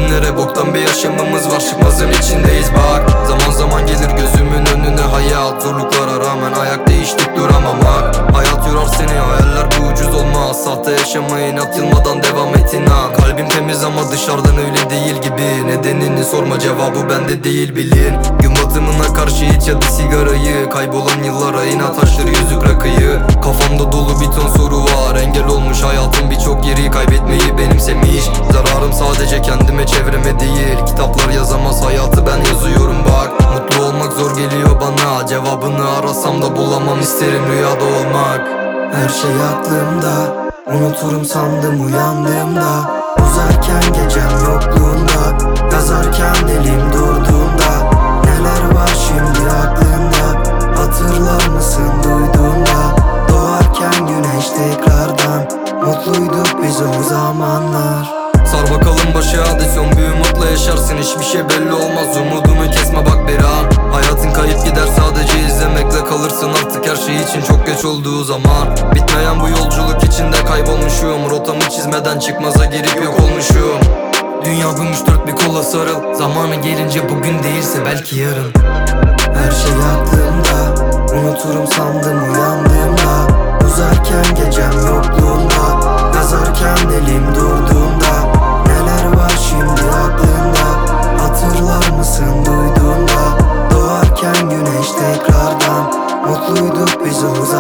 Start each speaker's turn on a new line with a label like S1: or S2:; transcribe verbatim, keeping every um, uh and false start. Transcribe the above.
S1: günlere, boktan bir yaşamımız var, çıkmazın içindeyiz bak. Zaman zaman gelir gözümün önüne hayat, zorluklara rağmen ayak değiştik duramamak. Hayat yorar seni, hayaller bu ucuz olmaz. Sahte yaşamaya inat, yılmadan devam et inan. Kalbim temiz ama dışarıdan öyle değil gibi. Nedenini sorma, cevabı bende değil bilin. Gün batımına karşı iç ya da sigarayı, kaybolan yıllara inat, taşları yüzük rakıyı. Kafamda dolu bir ton soru var, engel olmuş hayatın birçok yeri, kaybetmeyi benimsemiş. Zararım sadece kendime, çevreme değil. Kitaplar yazamaz hayatı, ben yazıyorum bak. Mutlu olmak zor geliyor bana, cevabını arasam da bulamam, isterim rüyada olmak.
S2: Her şey aklımda, unuturum sandım uyandığımda. Uzarken gecem yokluğunda, yazarken elim durduğunda. Neler var şimdi aklında, hatırlar mısın duyduğunda? Doğarken güneş tekrardan, mutluyduk biz o zamanlar.
S1: Sar bakalım başı adisyon, bir umutla yaşarsın, hiçbir şey belli olmaz. Umudunu kesme bak bir an, hayatın kayıp gider, sadece izlemekle kalırsın. Artık her şey için çok geç olduğu zaman. Bitmeyen bu yolculuk içinde kaybolmuşum, rotamı çizmeden çıkmaza gerek yok olmuşum. Dünya bulmuş dört bir kola sarıl, zamanı gelince bugün değilse belki yarın.
S2: Her şey aklımda, unuturum sandım uyandığımda. Uzarken gecem yokluğunda, yazarken elim durduğunda. Neler var şimdi aklında, hatırlar mısın duyduğunda? Doğarken güneş tekrardan, mutluyduk biz o